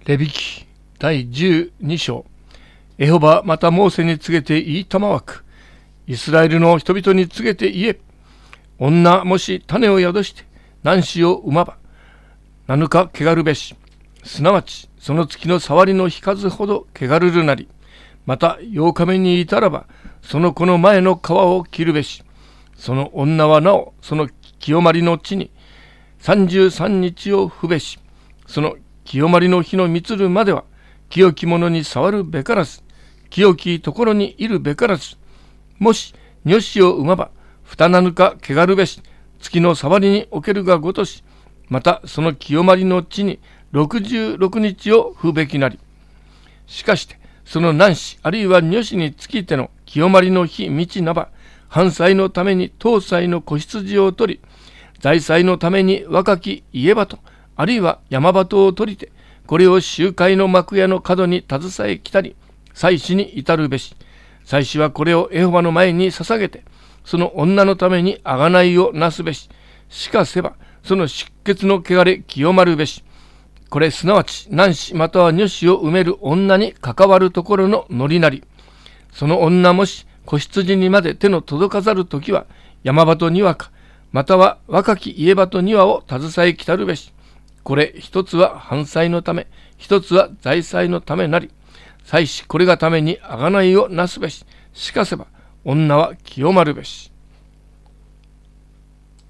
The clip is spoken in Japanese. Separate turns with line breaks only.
レビ記第12章。エホバまたモーセに告げて言いたまわく。イスラエルの人々に告げて言え。女もし種を宿して男子を産まば、7日汚るべし。すなわちその月の触りの日数ほど汚るるなり。また8日目にいたらば、その子の前の皮を切るべし。その女はなおその清まりの地に33日を不べし。その清まりの日の満つるまでは、清き者に触るべからず、清きところにいるべからず、もし女子を産まば、二7日汚るべし、月の触りにおけるがごとし、またその清まりの地に66日を不べきなり。しかして、その男子あるいは女子につきての清まりの日満ちなば、犯罪のために当妻の子羊を取り、財祭のために若き家鳩、あるいは山鳩を取りて、これを集会の幕屋の角に携え来たり、祭司に至るべし。祭司はこれをエホバの前に捧げて、その女のために贖いをなすべし。しかせば、その出血の汚れ清まるべし。これすなわち男子または女子を産める女に関わるところののりなり。その女もし子羊にまで手の届かざるときは、山鳩2羽か、または若き家鳩2羽を携え来たるべし。これ一つは犯罪のため、一つは財祭のためなり。祭司これがために贖いをなすべし。しかせば女は清まるべし。